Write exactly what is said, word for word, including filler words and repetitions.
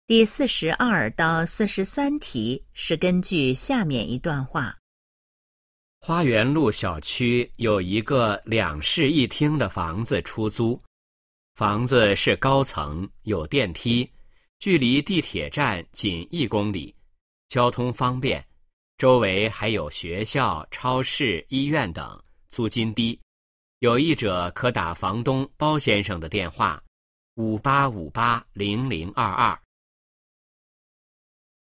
第四十二到四十三题是根据下面一段话。 花园路小区有一个两室一厅的房子出租，房子是高层，有电梯，距离地铁站仅一公里，交通方便，周围还有学校、超市、医院等，租金低。有意者可打房东包先生的电话五八五八零零二二。